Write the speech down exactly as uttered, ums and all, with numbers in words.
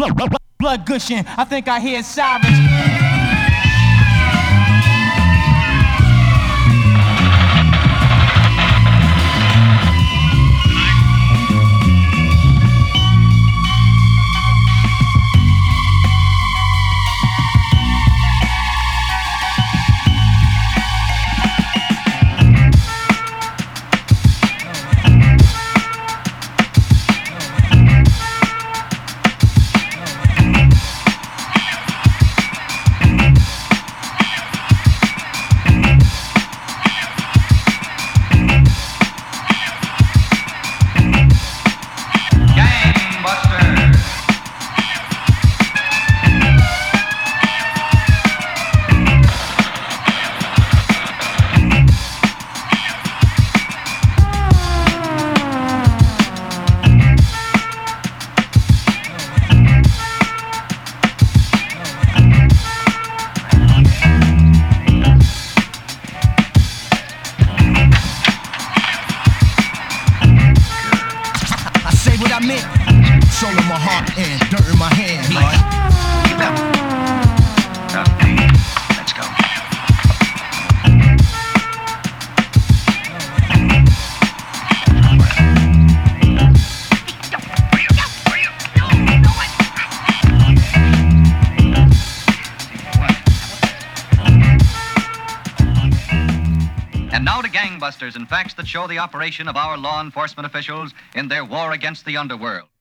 blood gushing. I think I hear sirens. Soul in my heart and dirt in my hand. Keep up. Okay, let's go. And now to gangbusters and facts that show the operation of our law enforcement officials in their war against the underworld.